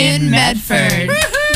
in Medford.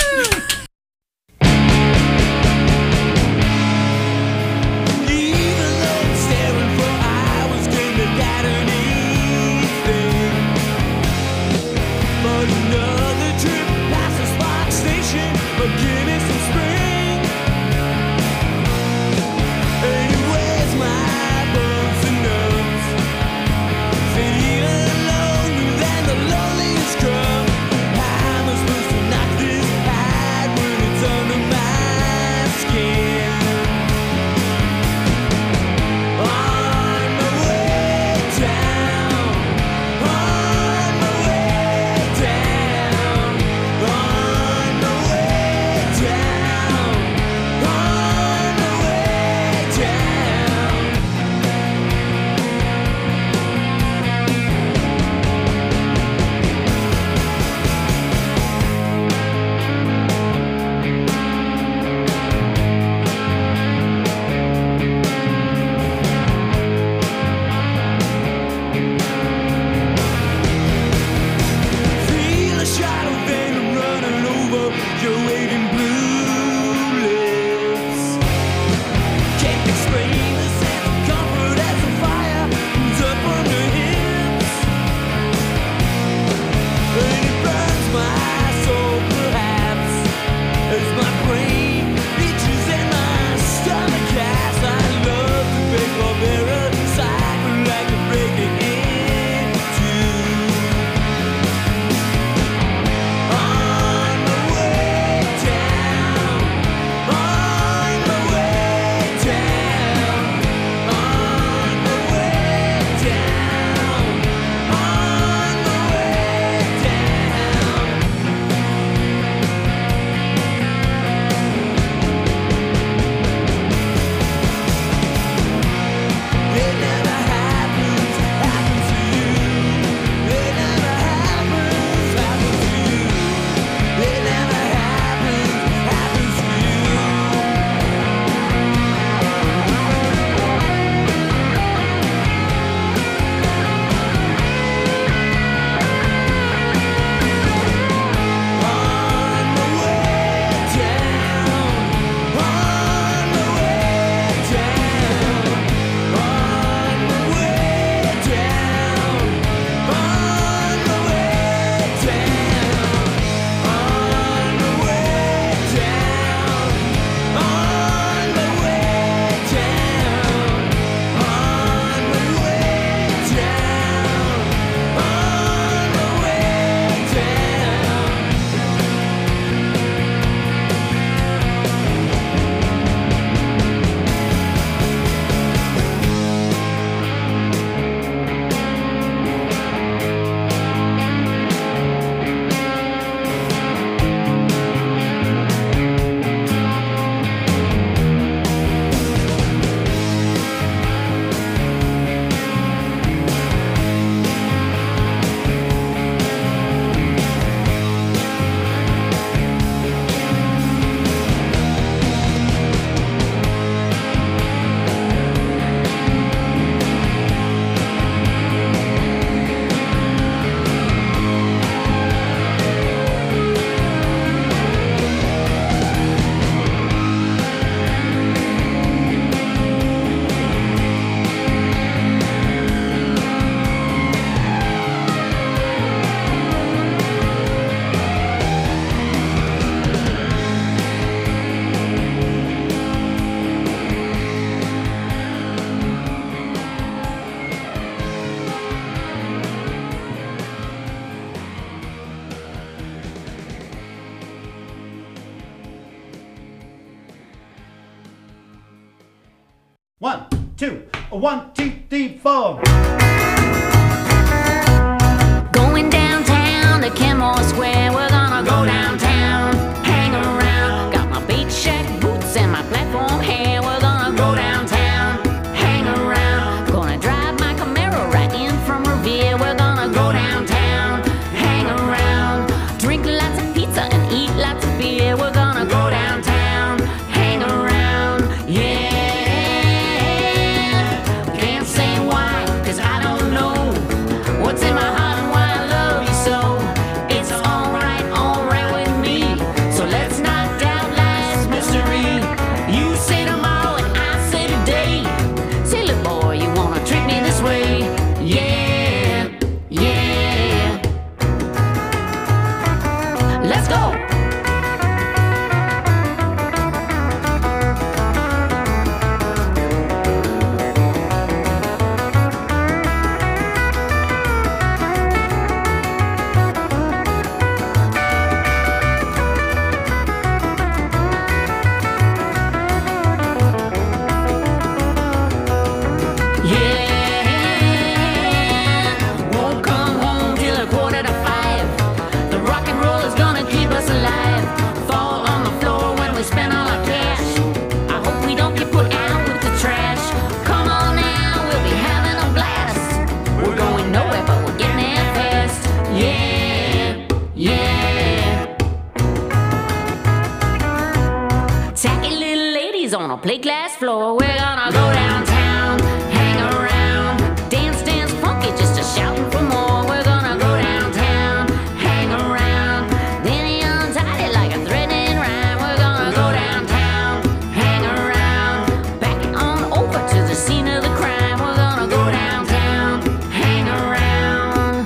One, two, 1, 2, 3, 4. Going downtown to Kenmore Square. We're gonna go downtown, hang around. Got my beach shack boots and my platform hair. We're gonna go downtown, hang around. Gonna drive my Camaro right in from Revere. We're gonna go downtown, hang around. Drink lots of pizza and eat lots of beer. We're gonna go downtown, hang around, yeah. Can't say why, 'cause I don't know what's in my heart and why I love you so. It's alright, gonna play glass floor. We're gonna go downtown, hang around, dance, dance funky, just a shouting for more. We're gonna go downtown, hang around, then he untied it like a threatening rhyme. We're gonna go downtown, hang around, back on over to the scene of the crime. We're gonna go downtown, hang around.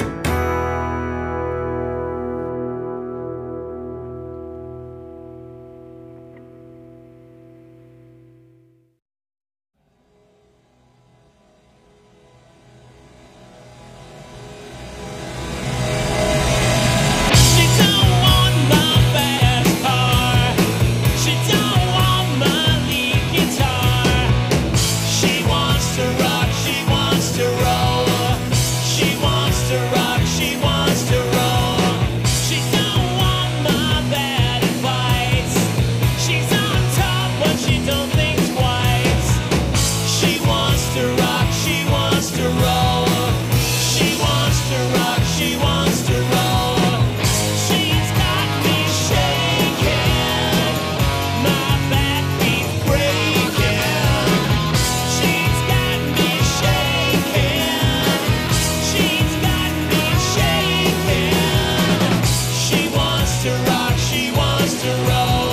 She don't want my fast car. She don't want my lead guitar. She wants to rock, she wants to roll. She wants to rock, she wants to roll. She don't want my bad advice. She's on top, but she don't think twice. She wants to rock, she wants to roll. She wants to rock, she wants to roll. She's got me shaking, my back keeps breaking. She's got me shaking, she's got me shaking. She wants to rock, she wants to roll.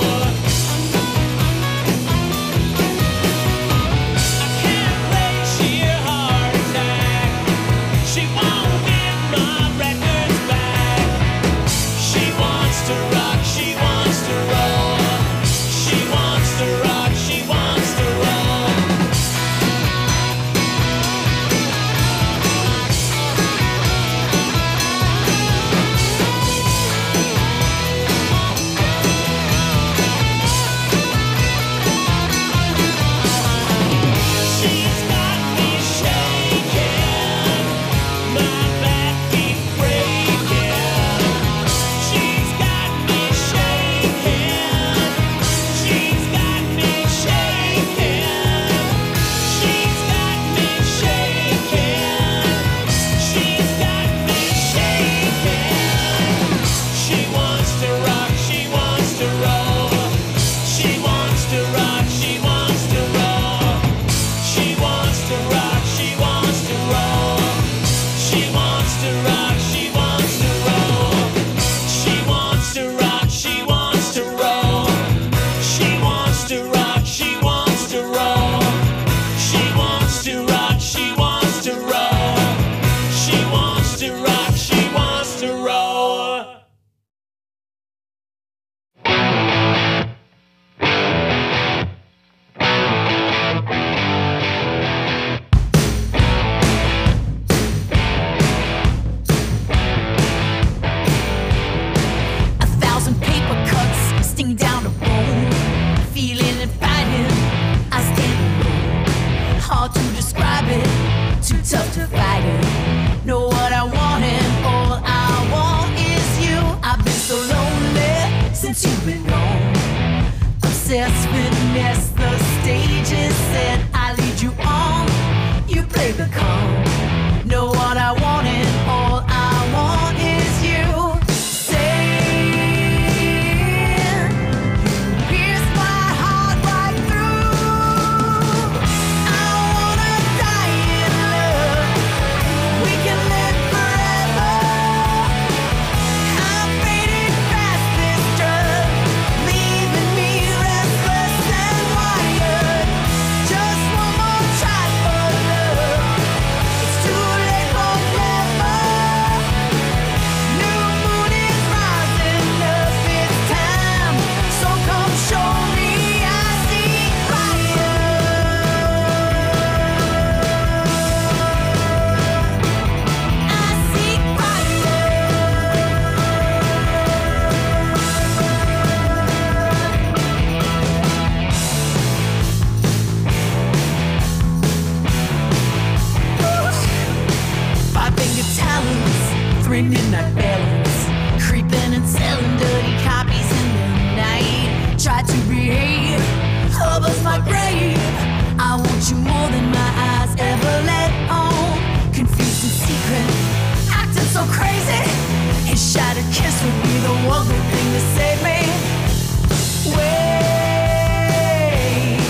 I can't play sheer heart attack. She won't give my records back. She wants to rock, she wants to roll. She wants to rock, she wants to roll. She's got me shaking, my back keeps breaking. She's got me shaking, she's got me shaking. She's got me shaking, she's got me shaking. She wants to rock, she wants to roll. She wants to rock, she wants to roll. She wants to rock, she wants to roll. She wants to rock, she wants to roll. She wants to rock, she wants to roll. She wants to rock, she wants to roll. She wants to rock, she wants to roll. She wants to rock, she wants to roll. A thousand paper cuts sting down the bone. Feeling and fighting, I stand alone. Hard to describe it, too tough to fight it. Know what I want and all I want is you. I've been so lonely since you've been gone. Obsessed with mess, the stage is set. I lead you on, you play the calm. Know what I want and all I want is you. Saying you pierce my heart right through. I wanna die in love. We can live forever. I'm fading fast this drug, leaving me restless and wired. Just one more try for love. It's too late for never. New moon is rising up, it's time. So come show me I see fire. I see fire. Five-finger talons, three midnight balance, creeping and selling dirty copies in the night. Try to behave, hovers my grave. I want you more than my eyes ever let on. Confused and secret, acting so crazy. His shattered kiss would be the one good thing to save me. Wait.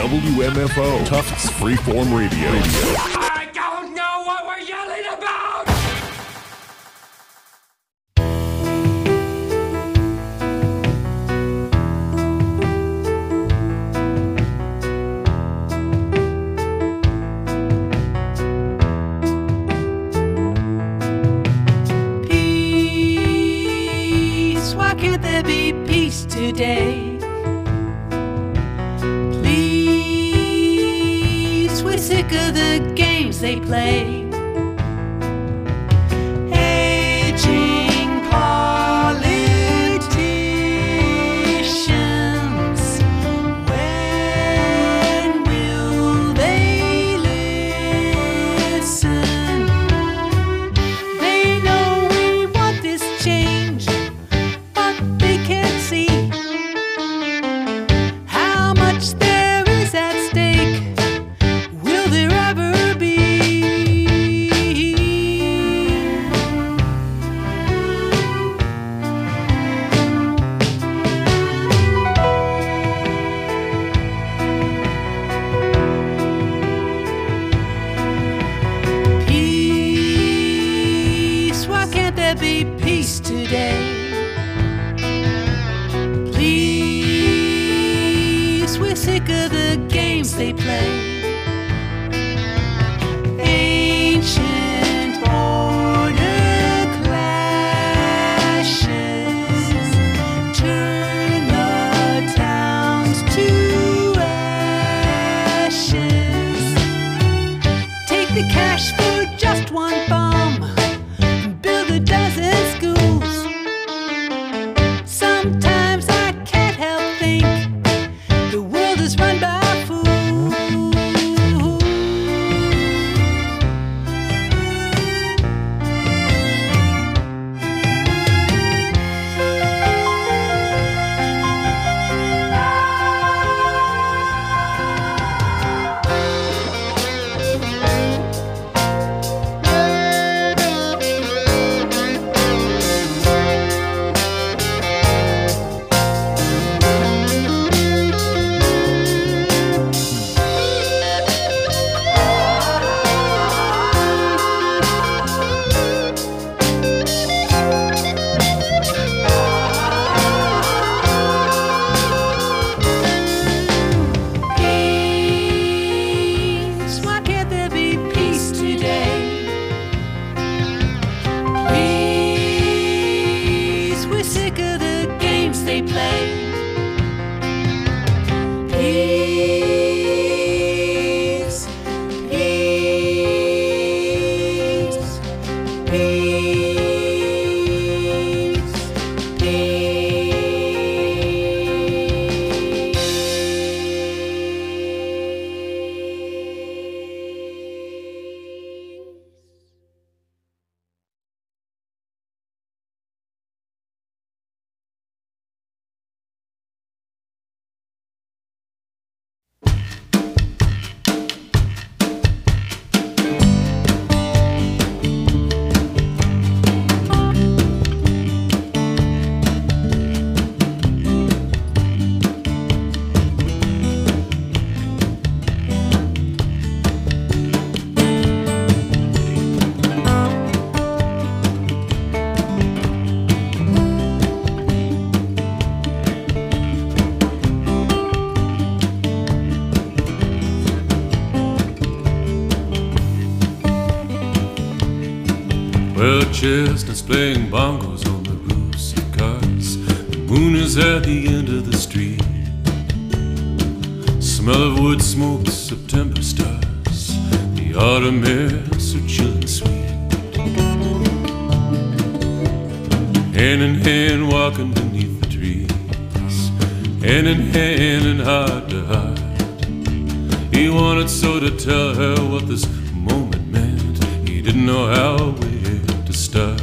WMFO, Tufts Freeform Radio. I don't know what we're yelling about! Peace, why can't there be peace today? Please, we're sick of the games they play. Aging politicians, when will they listen? They know we want this change, but they can't see how much there is at stake. Will there ever be? Peace, why can't there be peace today? Please, we're sick of the games they play. Ancient border clashes turn the towns to ashes. Take the cash for just one bomb and build a dozen schools. Sometimes I can't help think the world is run by fools. Peace, why can't there be peace today? Please, we're sick of the games they play. Peace, peace, peace, Well, chestnuts playing bongos on the roofs of cars. The moon is at the end of the street. Smell of wood smoke, September stars. The autumn air so chill and sweet. Hand in hand walking beneath the trees. Hand in hand and heart to heart. He wanted so to tell her what this moment meant. He didn't know how where to start.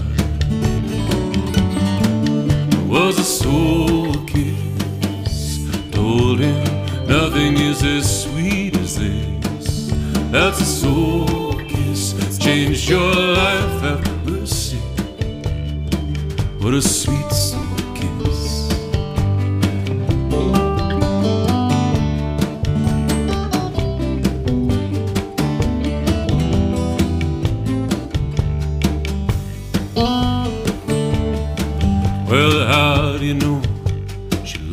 It was a soul kiss. Told him nothing is as sweet as this. That's a soul kiss. Changed your life, have mercy. What a sweet soul kiss.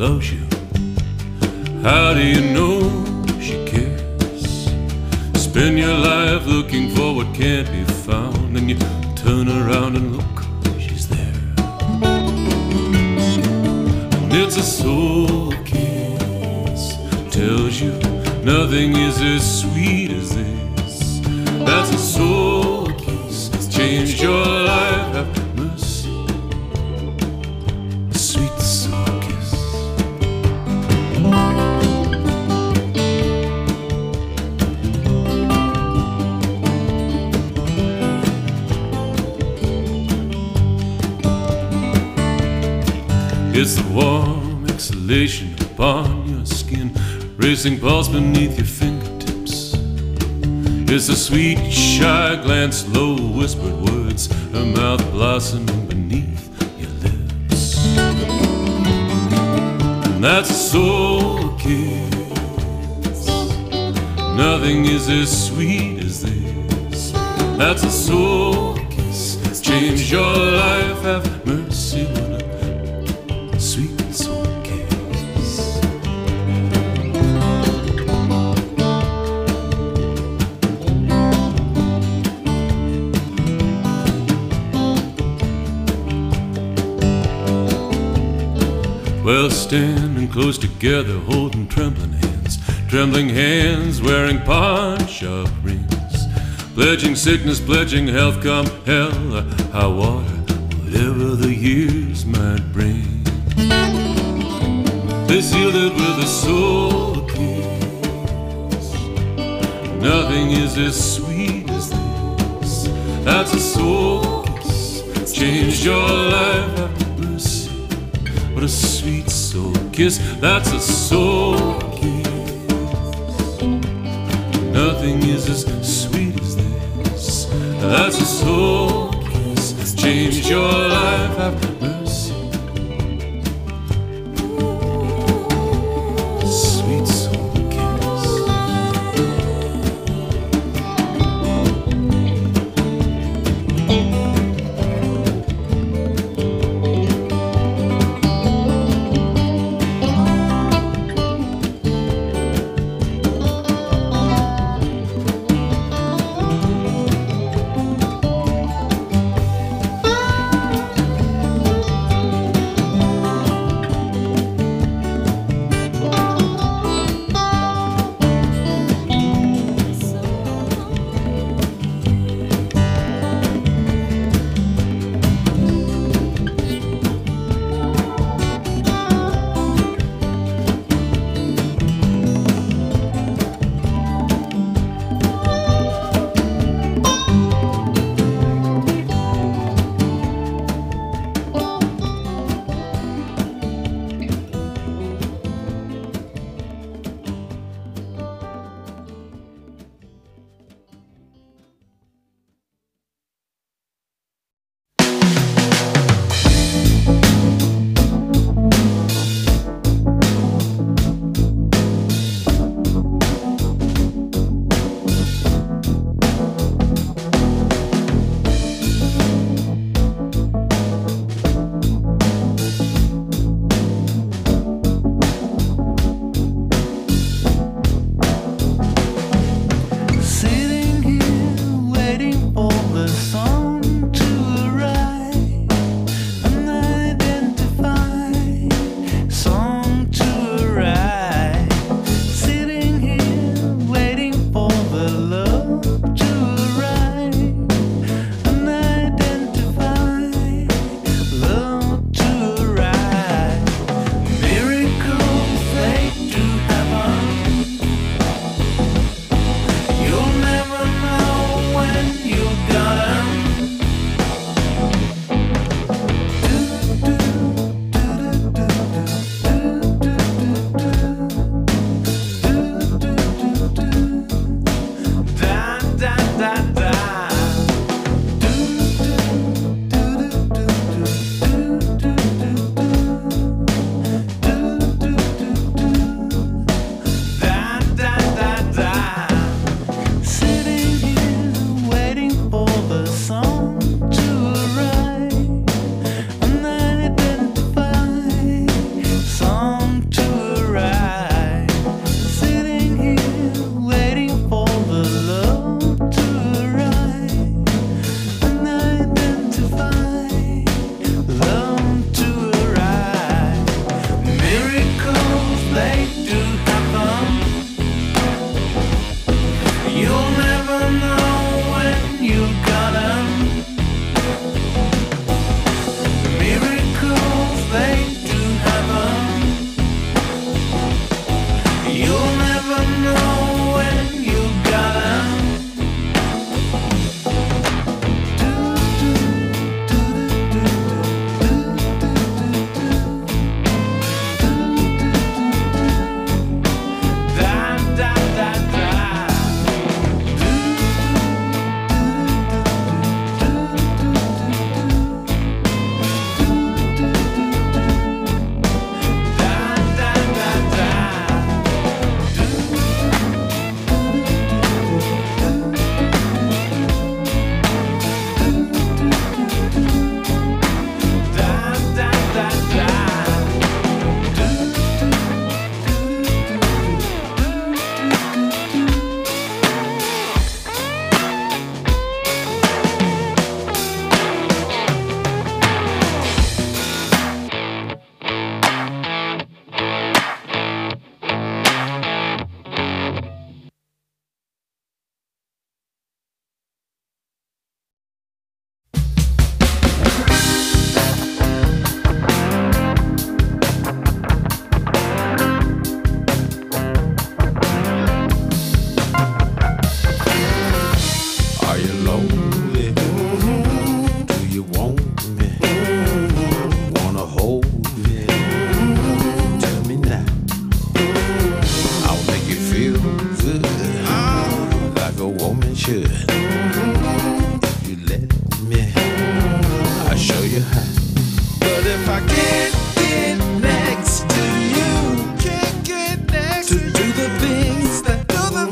loves you. How do you know she cares? Spend your life looking for what can't be found, and you turn around and look, she's there. And it's a soul kiss, tells you nothing is as sweet as this. That's a soul kiss, changed your life, have mercy. A sweet soul kiss. It's the warm exhalation upon your skin, racing pulse beneath your fingertips. It's a sweet, shy glance, low whispered words, her mouth blossoming beneath your lips. And that's a soul kiss. Nothing is as sweet as this. That's a soul kiss. Change your life, have mercy, what a sweet soul kiss. Well, standing close together, holding trembling hands, wearing pawn-shop rings, pledging sickness, pledging health, come hell or high water, whatever the years might bring. They sealed it with a soul kiss. Nothing is as sweet as this. That's a soul kiss. Changed your life, have mercy. What a sweet soul kiss. That's a soul kiss. Nothing is as sweet as this. That's a soul kiss. Changed your life, have mercy. Sweet soul kiss. should. If you let me, I'll show you how. But if I can't get next to you, can't get next to do the things that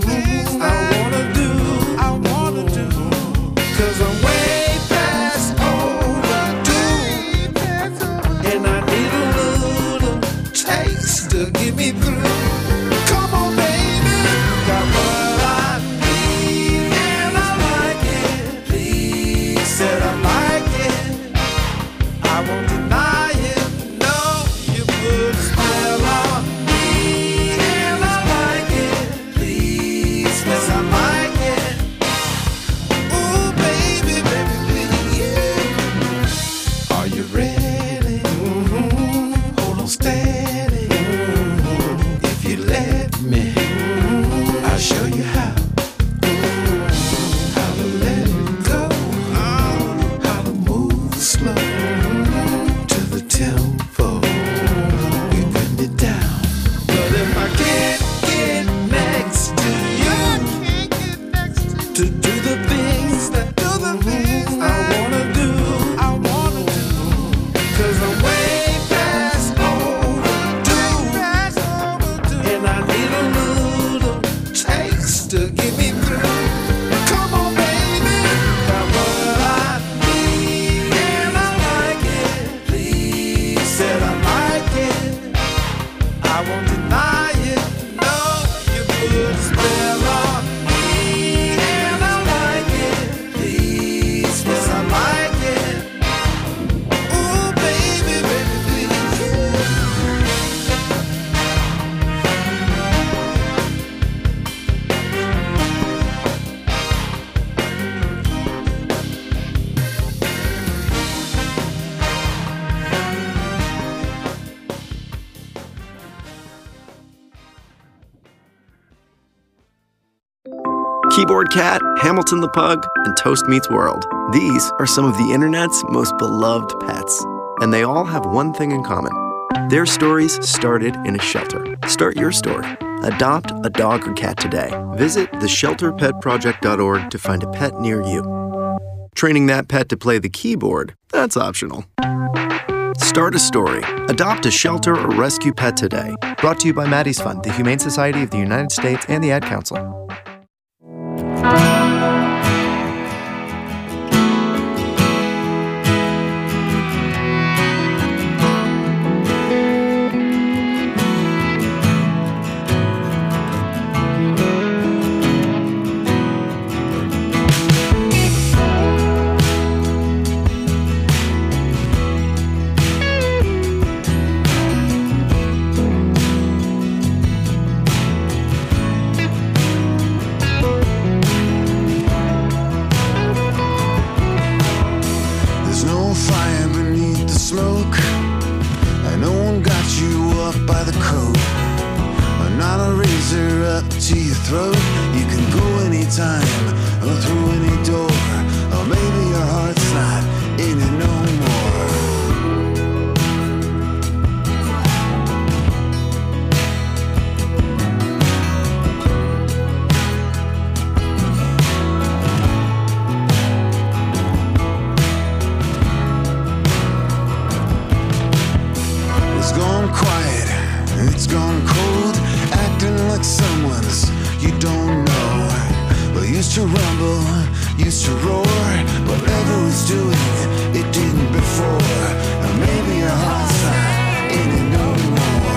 I wanna do, 'cause I'm way past overdue, and I need a little taste to get me through. Come on, baby, got what I need, and I like it. Please, said I like it. I won't deny it. No, you put a spell on me, and I like it. Please, yes, I like it. Ooh, baby, baby, please. Are you ready? Hold on steady. If you let me, I'll show you how. How to let it go. How to move slow to the tempo. We bring it down. But if I can't get next to you, to do the things that I wanna do, 'cause I'm way past overdue, and I need a little taste to get me through. Come on, baby, got what I need, and I like it. Please, said I like it. I won't deny it. No, you put a spell on me, and I like it. Please, yes, I like it. Ooh, baby, baby, please. Keyboard Cat, Hamilton the Pug, and Toast Meets World. These are some of the internet's most beloved pets, and they all have one thing in common. Their stories started in a shelter. Start your story. Adopt a dog or cat today. Visit theshelterpetproject.org to find a pet near you. Training that pet to play the keyboard, that's optional. Start a story. Adopt a shelter or rescue pet today. Brought to you by Maddie's Fund, the Humane Society of the United States, and the Ad Council. There's no fire beneath the smoke, and no one got you up by the coat. Not a razor up to your throat. You can go anytime or through any door, or maybe your heart's not in it no more. It's gone quiet, it's gone cold, acting like someone's you don't know. Well, used to rumble, used to roar, whatever it's doing, it didn't before. Or maybe your heart's not in it no more.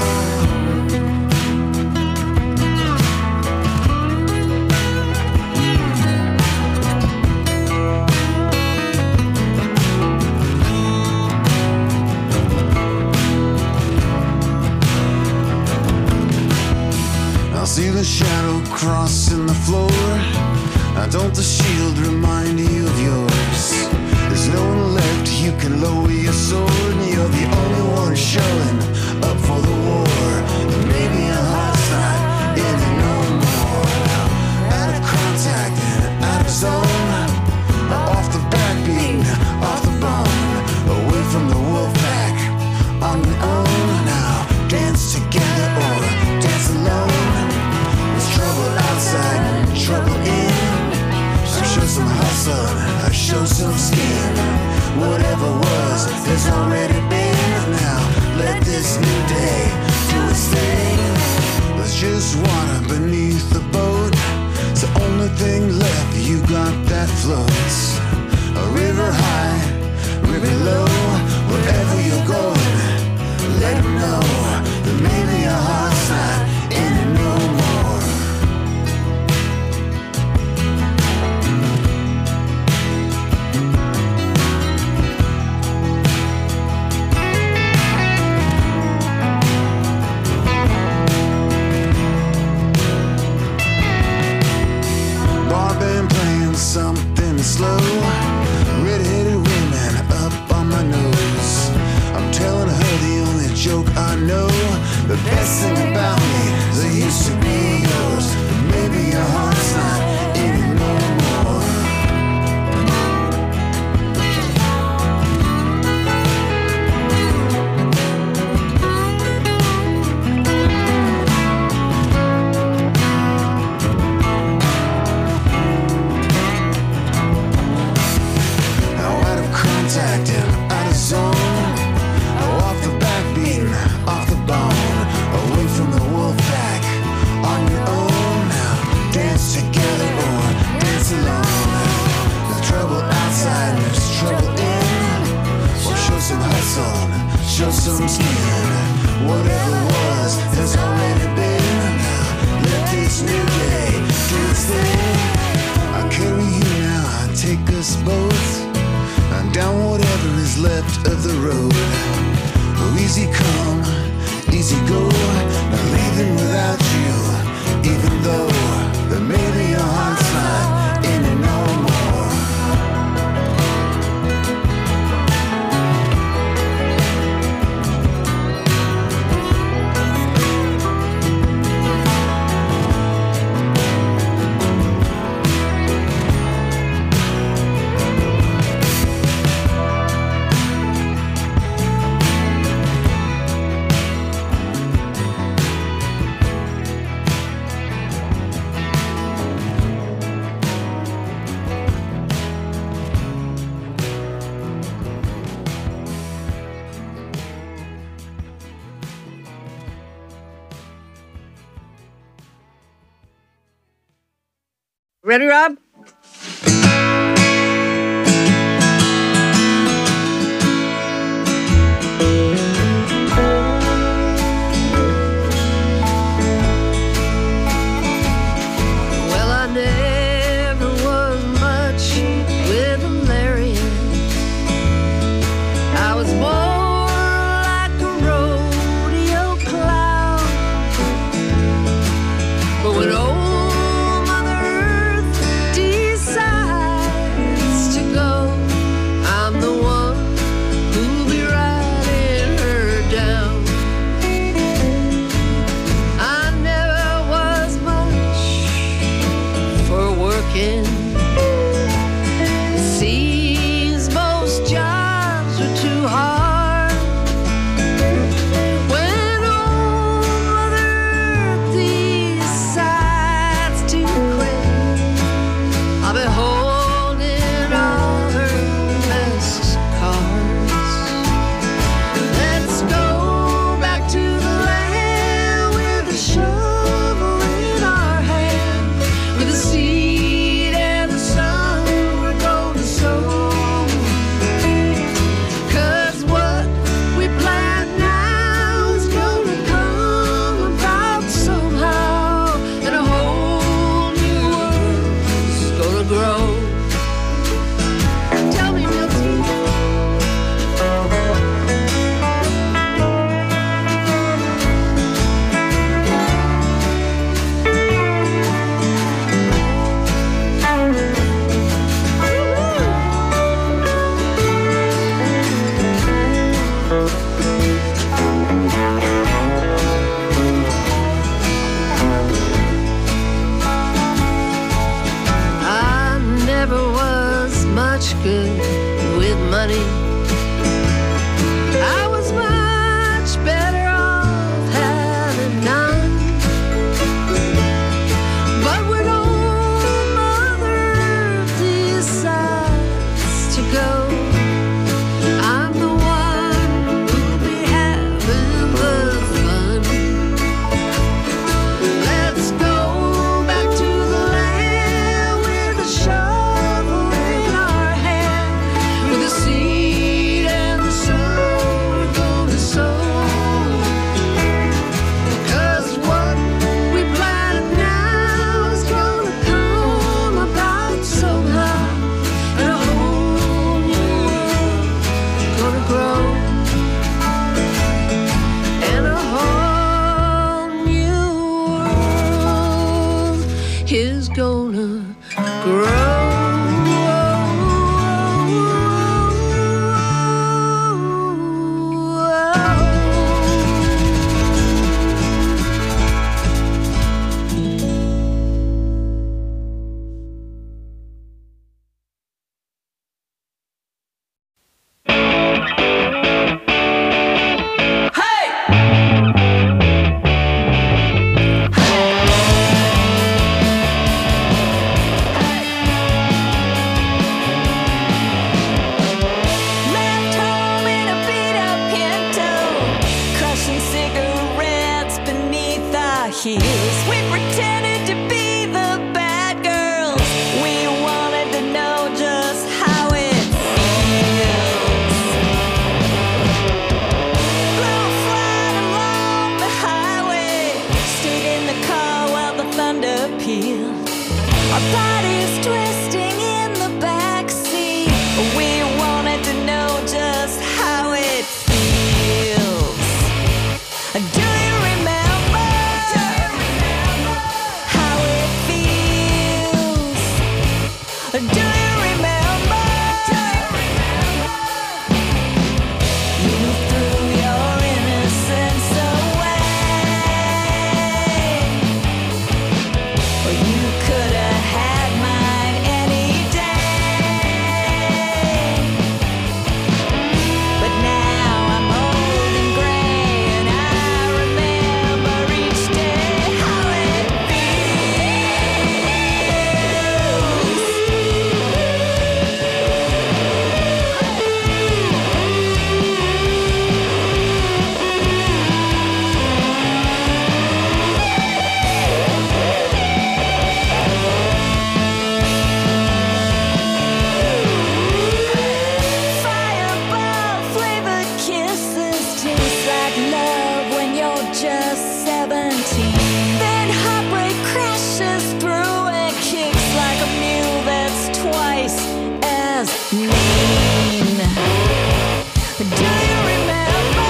I see the shadow crossing the floor. Now don't the shield remind you of yours? There's no one left, you can lower your sword, and you're the only one showing up for the war. And maybe your heart's not in it no more. Out of contact and out of zone, off the backbeat, off the bone, away from the wolf pack, on your own. Now dance together or dance alone. There's trouble outside, trouble in. son, show some skin. Whatever was has already been. Now let this new day do its thing. There's just water beneath the boat. It's the only thing left. You got that floats. A river high, river low. Wherever you're going, let them know that maybe your heart's not in it no more. Bar band playing something slow. Red-headed women up on my nose. I'm telling her the only joke I know. The best thing about me is I used to be yours. But maybe your heart's not in it no more. Now out of contact and out of zone. Off the backbeat, off the bone. Away from the wolf pack, on your own. Now dance together or dance alone. There's trouble outside, there's trouble in. Well, show some hustle, show some skin. Whatever was has already been. Now let this new day do its thing. I carry you now, I take us both down whatever is left of the road. Oh, easy come, easy go. Not leaving without you, even though that maybe your heart's not in it no more. Ready, Rob? Well, I never was much with a lariat. I was more like a rodeo clown. But when old Mother Earth decides to go, I'm the one who'll be riding her down. I never was much for working. Seems most jobs are too hard. When old Mother Earth decides to quit, I'll be holding all her best cards. Let's go back to the land with a shovel in our hand, with the seed and the sun we're gonna sow. 'Cause what we plant now is gonna come about somehow, and a whole new world's gonna grow. Tell me, Milty. I never was much good with money. I was much better off having none. But when old Mother Earth decides Left home in a beat-up Pinto, crushing cigarettes beneath our heels. We pretended to be the bad girls. We wanted to know just how it feels. Blew flat along the highway, stayed in the car while the thunder pealed. Our bodies twisting in the backseat. We wanted to know just how it feels. Do you remember how it feels? Do you remember? You threw your innocence away. Or you could have had mine any day. But now I'm old and gray, and I remember each day how it Fireball flavored kisses taste like love when you're just 17. Then heartbreak crashes through and kicks like a mule that's twice as mean. Do you remember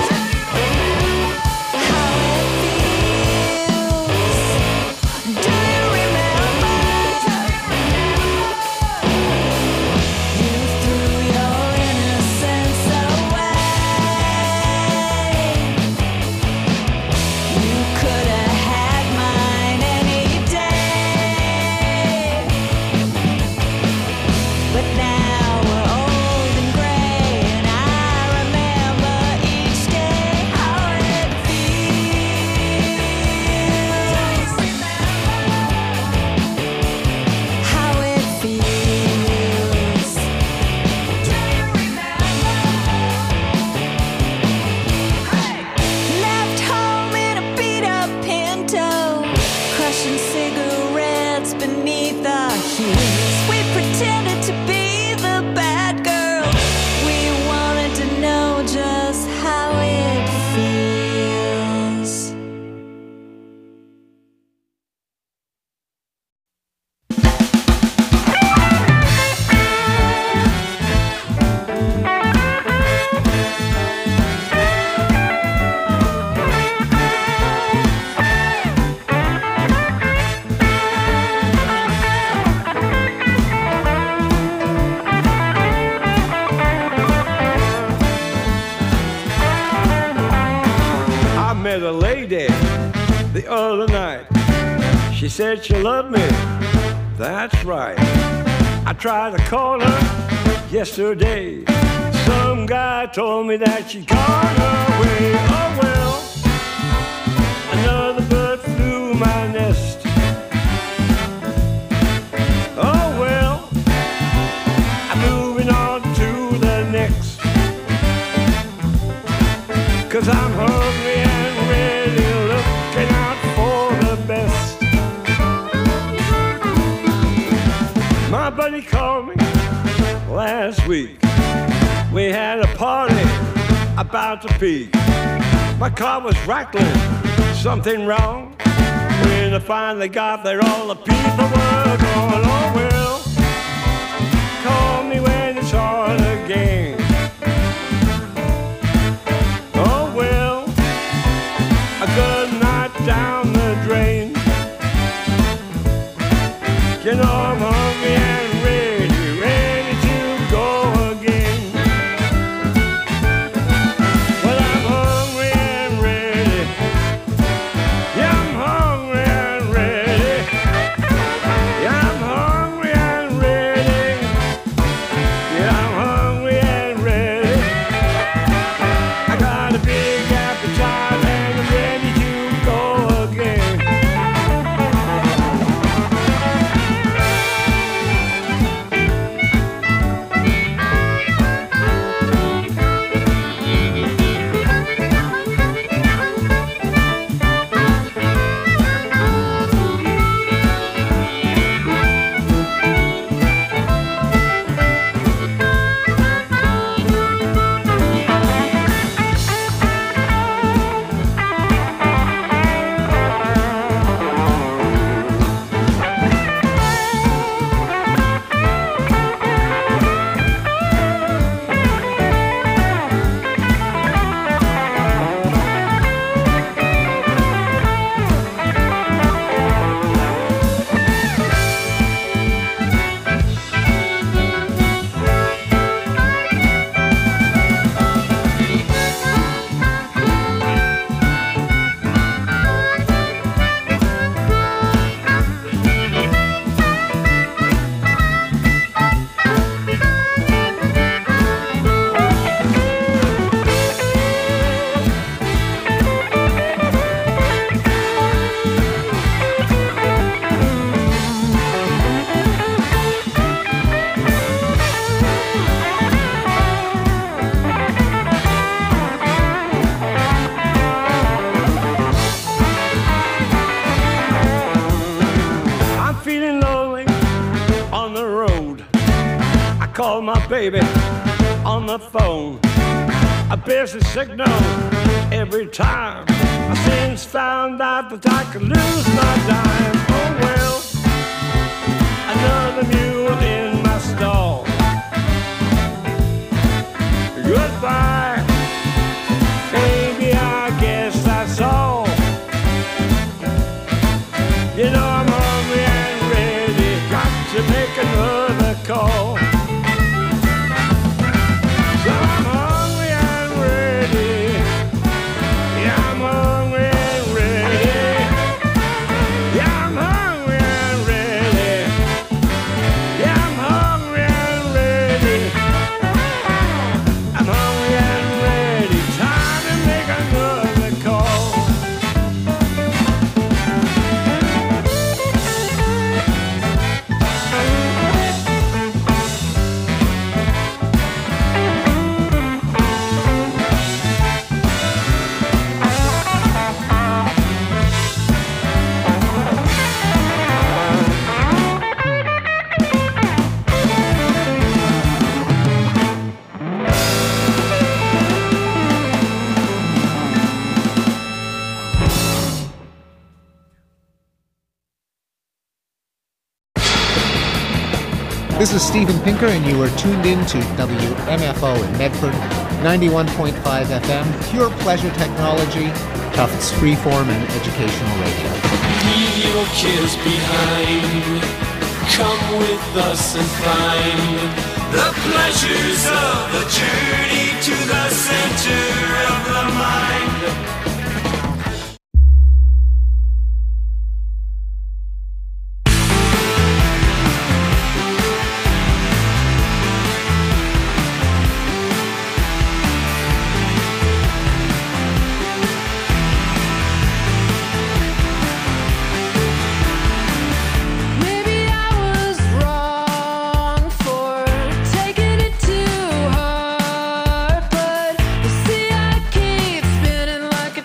how it feels? Do you remember? You threw your innocence away. You could have had mine any day. But now we're old and gray, and I remember each day how it feels. How it feels. Left home in a beat-up Pinto, crushing cigarettes beneath our heels. We pretended to be the bad girl. We wanted to know just how it feels. I met a lady the other night. She said she loved me. That's right. I tried to call her yesterday. Some guy told me that she'd gone away. Oh well, another bird flew my nest. Oh well, I'm moving on to the next. 'Cause I'm hungry and ready, looking out for the best. My buddy called me last week. We had a party about to peak. My car was rattling, something wrong. When I finally got there, all the people were gone. Oh well, call me when it's hard again. Oh well, a good night down the drain. You know I'm hungry call my baby on the phone. A busy signal every time. I since found out that I could lose my dime. Oh well, another mule in my stall. Goodbye, baby, I guess that's all. You know I'm hungry and ready, got to make another call. So I'm hungry and ready, yeah, I'm hungry and ready, yeah, I'm hungry and ready, yeah, I'm hungry and ready, I'm hungry and ready, time to make another call. This is Steven Pinker, and you are tuned in to WMFO in Medford, 91.5 FM, pure pleasure technology, Tufts freeform and educational radio. Leave your cares behind. Come with us and find the pleasures of the journey to the center of the mind. Maybe I was wrong for taking it too hard, but you see I keep spinning like a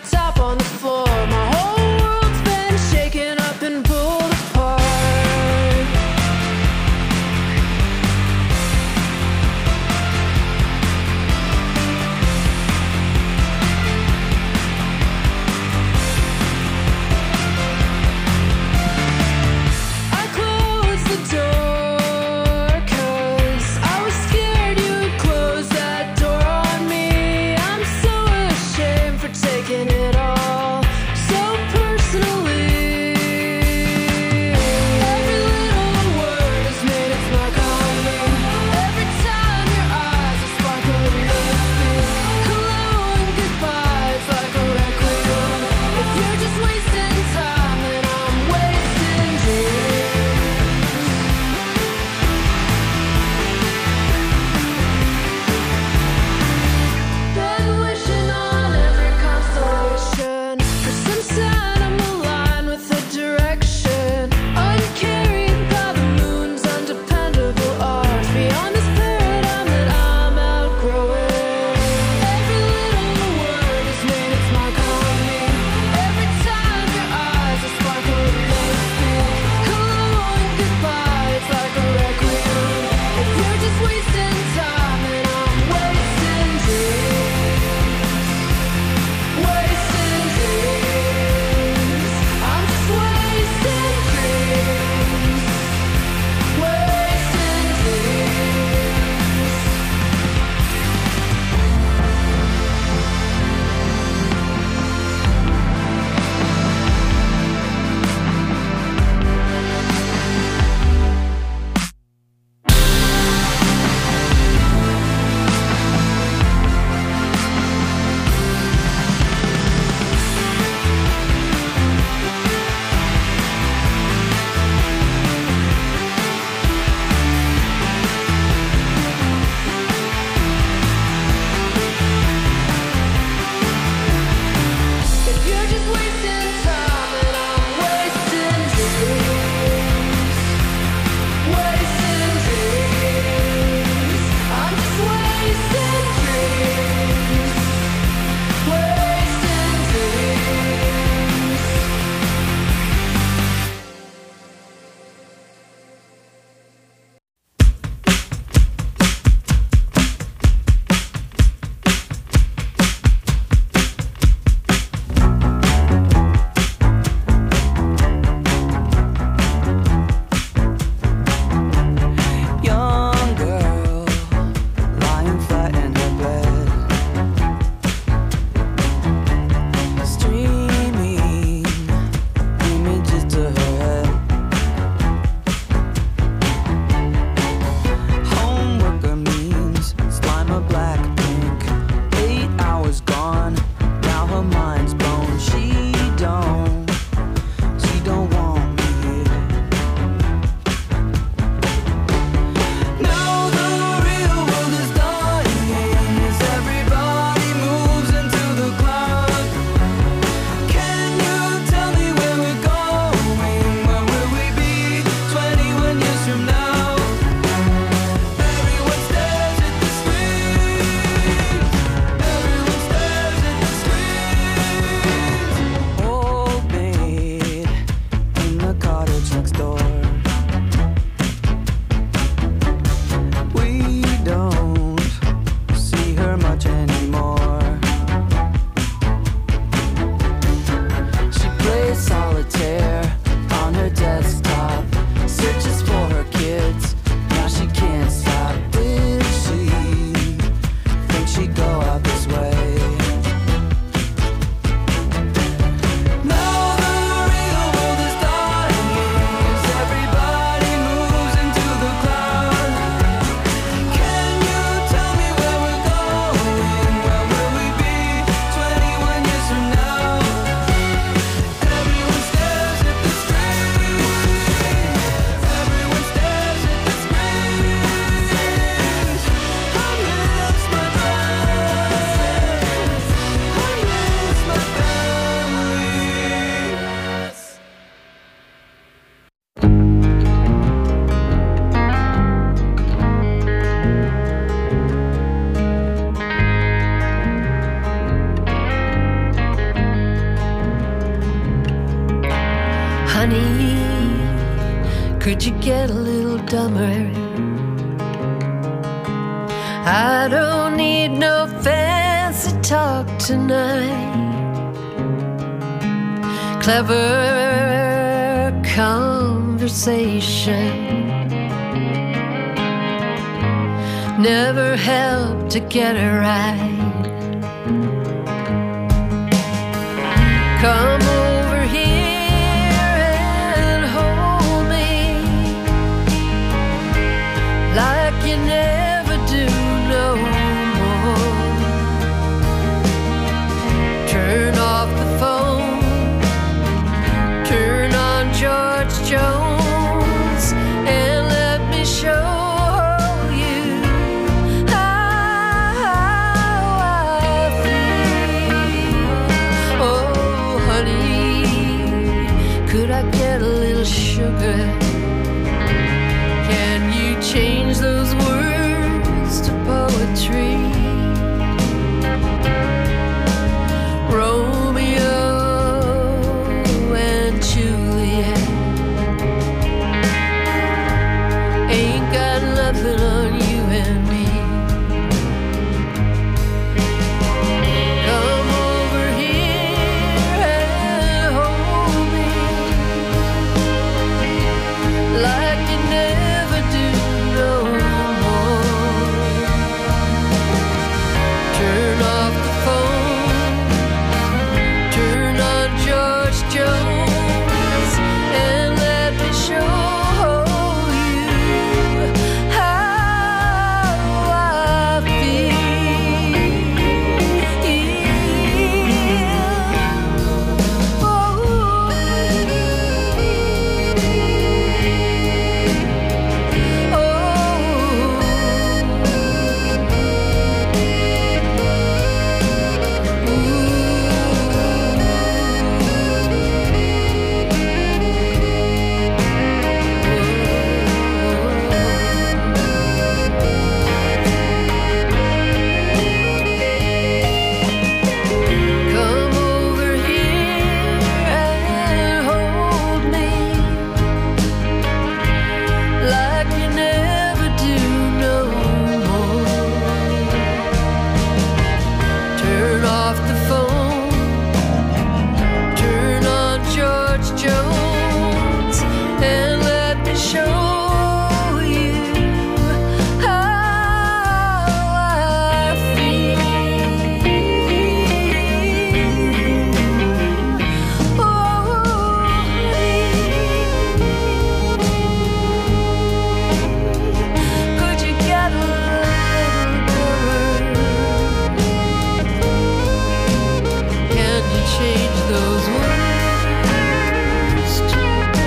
get a little dumber. I don't need no fancy talk tonight. Clever conversation never helped to get it right. Come over here and hold me like you never do no more. Turn off the phone, turn on George Jones, and let me show you how I feel. Oh, honey, could I get a little sugar? Can you change those words to poetry? Romeo and Juliet ain't got nothing on you and me. Come over here and hold me like you never do no more. Turn off the phone, turn on George Jones, and let me show you how I Come over here and hold me like you never do no more. Turn off the phone, turn on George Jones, and let me show you how I feel. Could you get a little girl? Can you change those words to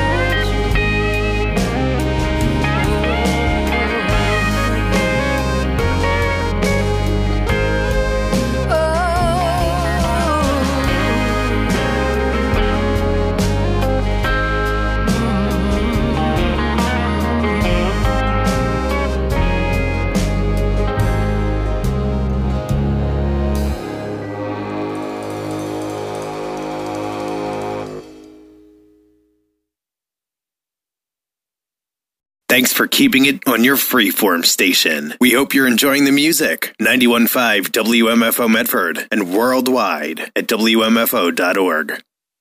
Thanks for keeping it on your freeform station. We hope you're enjoying the music. 91.5 WMFO Medford and worldwide at WMFO.org.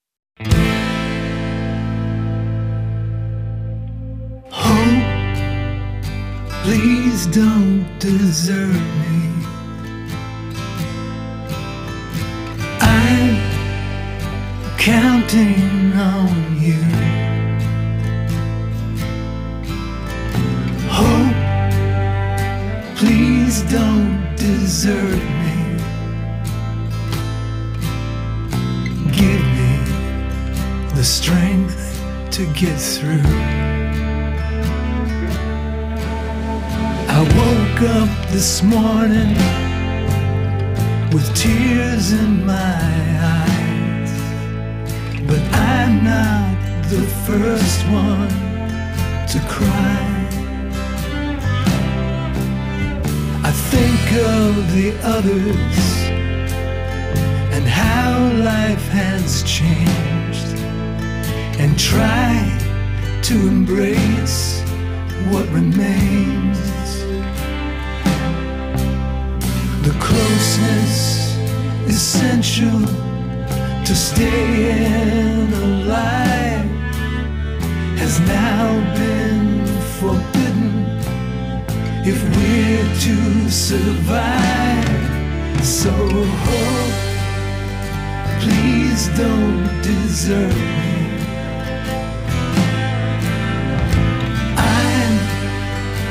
Hope, please don't desert me. I'm counting on you. Hope, please don't desert me. Give me the strength to get through. I woke up this morning with tears in my eyes, but I'm not the first one to cry. I think of the others and how life has changed, and try to embrace what remains. The closeness essential to staying alive has now been forbidden if we're to survive. So hope, please don't desert me.